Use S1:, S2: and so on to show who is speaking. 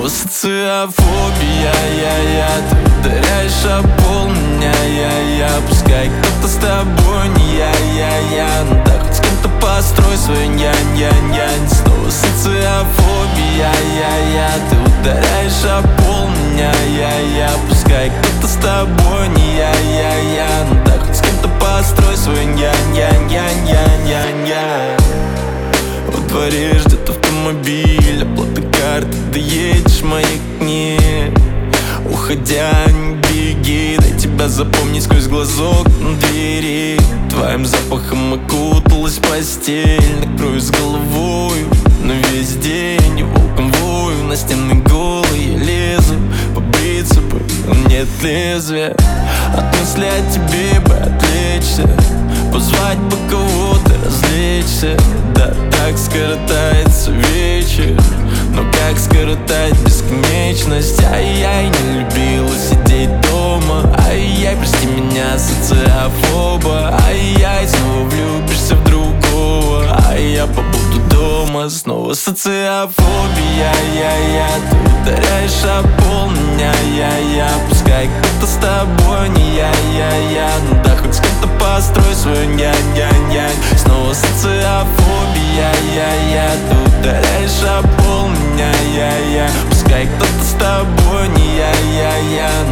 S1: Снова социофобия, ты ударяешь об пол меня, пускай кто-то с тобой не я, ну да хоть с кем-то построй свой нянь. Снова социофобия, ты ударяешь об пол меня, пускай кто-то с тобой не я, ну да хоть с кем-то построй свой нянь. Во дворе ждет автомобиль, оплата карты, доедешь, маякни. Уходя, не беги, дай тебя запомнить сквозь глазок на двери. Твоим запахом окуталась постель, накрою с головой на весь день. Волком вою, на стены голые лезу, побриться бы, но нет лезвия. От мысли о тебе бы отвлечься, позвать бы кого-то развлечься. Да так скоротается вечер, но как скоротать бесконечность? Ай-яй, не любила сидеть дома. Ай-яй, прости меня, социофоба. Ай-яй, снова влюбишься в другого. Ай, я побуду дома. Снова социофобия, ты ударяешь об пол меня, пускай кто-то с тобой не я, ну да хоть с кем-то построй свою нянь. Снова социофобия, ты ударяешь об пол меня, пускай кто-то с тобой не я,